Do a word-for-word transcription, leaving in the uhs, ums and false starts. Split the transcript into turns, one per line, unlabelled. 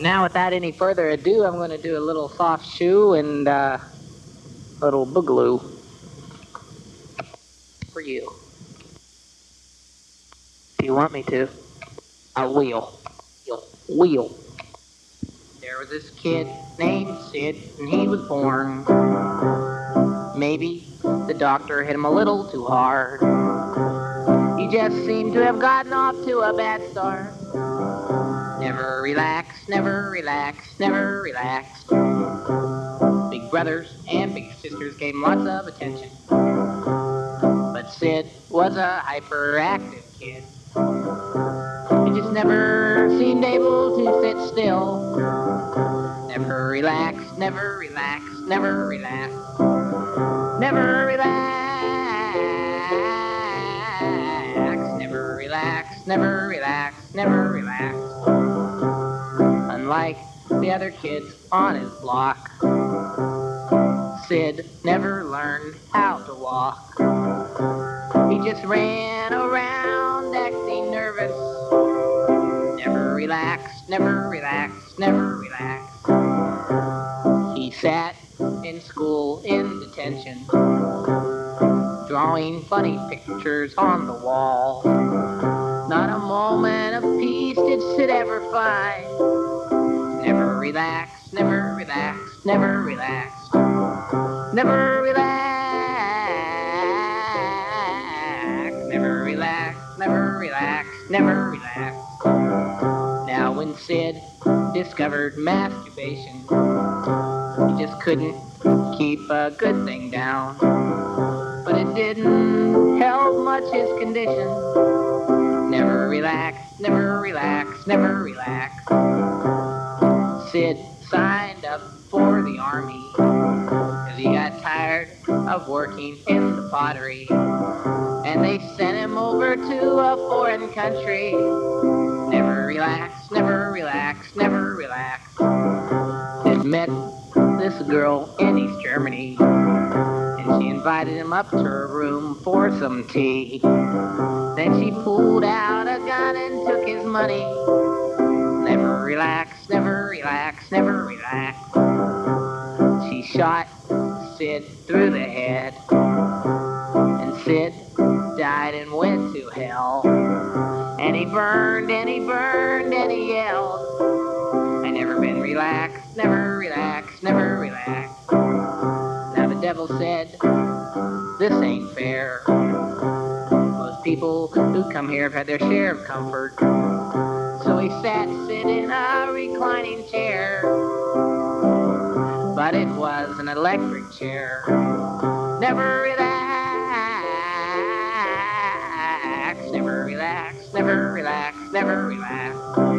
Now, without any further ado, I'm going to do a little soft shoe and uh, a little boogaloo for you. If you want me to, I will. You'll will. There was this kid named Sid, and he was born. Maybe the doctor hit him a little too hard. He just seemed to have gotten off to a bad start. Never relaxed, never relaxed, never relaxed. Big brothers and big sisters gave him lots of attention. But Sid was a hyperactive kid. He just never seemed able to sit still. Never relaxed, never relaxed, never relaxed. Never relaxed, never relaxed, never relaxed, never relaxed. Unlike the other kids on his block, Sid never learned how to walk. He just ran around acting nervous. Never relaxed, never relaxed, never relaxed. He sat in school in detention, drawing funny pictures on the wall. Not a moment of peace did Sid ever find. Never relaxed, never relaxed, never relaxed. Never relaxed, never relaxed, never relaxed, never relaxed. Now when Sid discovered masturbation, he just couldn't keep a good thing down. But it didn't help much his condition. Never relaxed, never relaxed, never relaxed. Sid signed up for the army, cause he got tired of working in the pottery. And they sent him over to a foreign country. Never relaxed, never relaxed, never relaxed. Sid met this girl in East Germany, and she invited him up to her room for some tea. Then she pulled out a gun and took his money. Never relaxed, never relaxed, never relaxed. She shot Sid through the head, and Sid died and went to hell. And he burned and he burned and he yelled, I never been relaxed, never relaxed, never relaxed. Now the devil said, this ain't fair. Most people who come here have had their share of comfort. So he sat Sid in a reclining chair. But it was an electric chair. Never relaxed, never relaxed, never relaxed, never relaxed.